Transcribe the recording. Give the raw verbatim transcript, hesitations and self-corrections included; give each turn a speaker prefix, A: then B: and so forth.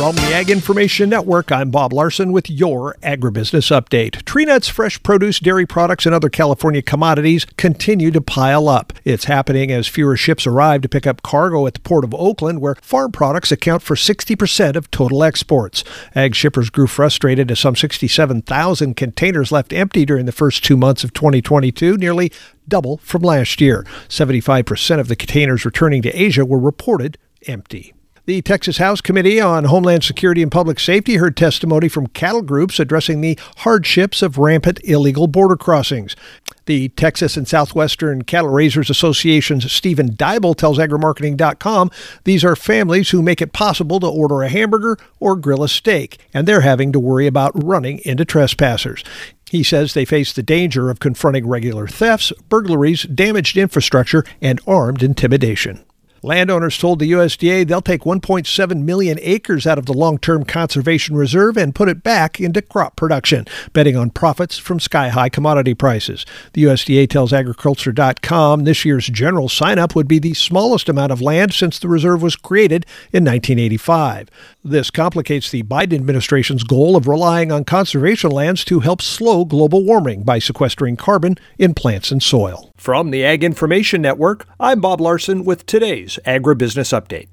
A: From the Ag Information Network, I'm Bob Larson with your Agribusiness Update. Tree nuts, fresh produce, dairy products, and other California commodities continue to pile up. It's happening as fewer ships arrive to pick up cargo at the Port of Oakland, where farm products account for sixty percent of total exports. Ag shippers grew frustrated as some sixty-seven thousand containers left empty during the first two months of twenty twenty-two, nearly double from last year. seventy-five percent of the containers returning to Asia were reported empty. The Texas House Committee on Homeland Security and Public Safety heard testimony from cattle groups addressing the hardships of rampant illegal border crossings. The Texas and Southwestern Cattle Raisers Association's Stephen Dybel tells agrimarketing dot com these are families who make it possible to order a hamburger or grill a steak, and they're having to worry about running into trespassers. He says they face the danger of confronting regular thefts, burglaries, damaged infrastructure, and armed intimidation. Landowners told the U S D A they'll take one point seven million acres out of the long-term conservation reserve and put it back into crop production, betting on profits from sky-high commodity prices. The U S D A tells agriculture dot com this year's general sign-up would be the smallest amount of land since the reserve was created in nineteen eighty-five. This complicates the Biden administration's goal of relying on conservation lands to help slow global warming by sequestering carbon in plants and soil. From the Ag Information Network, I'm Bob Larson with today's Agribusiness Update.